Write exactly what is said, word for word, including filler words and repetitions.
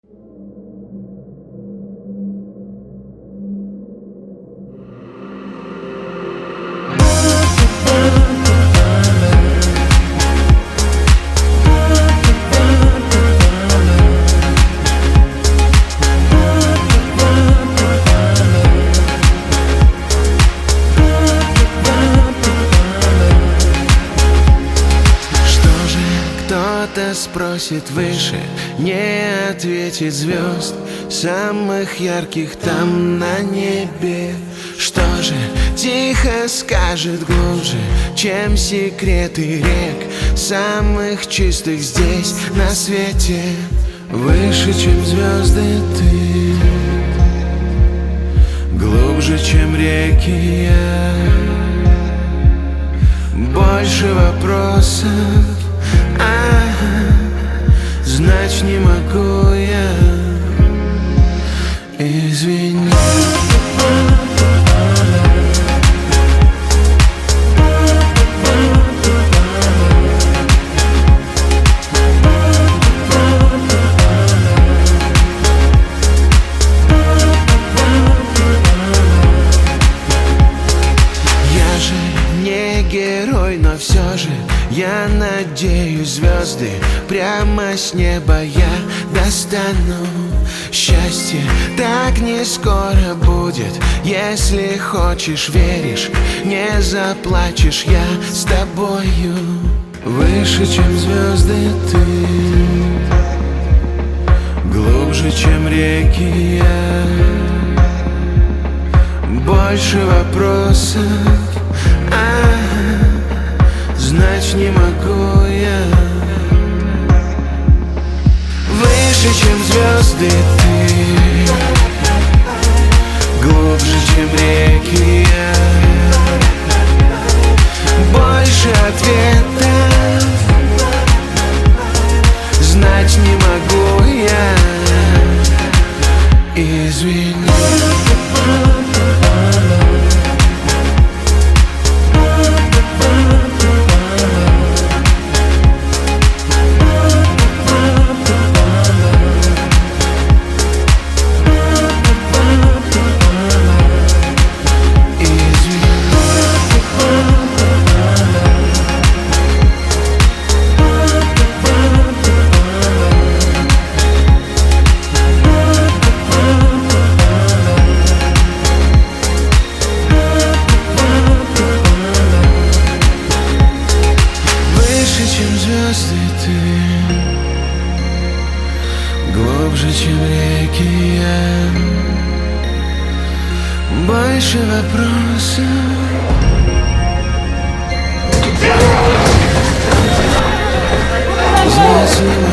Кто-то спросит выше, не ответит звезд самых ярких там на небе. Что же тихо скажет глубже, чем секреты рек самых чистых здесь на свете? Выше, чем звезды ты, глубже, чем реки я. Больше вопросов, а знать не могу я. Извини. Я же не герой, но все же я надеюсь, звезды прямо с неба я достану. Счастье так не скоро будет, если хочешь, веришь, не заплачешь, я с тобою. Выше, чем звезды ты, глубже, чем реки я. Больше вопросов, а знать не могу я. Выше, чем звезды ты, глубже, чем реки я. Больше ответов знать не могу я. Извини. Чем звезды ты, глубже, чем реки я. Больше вопросов, знать не могу.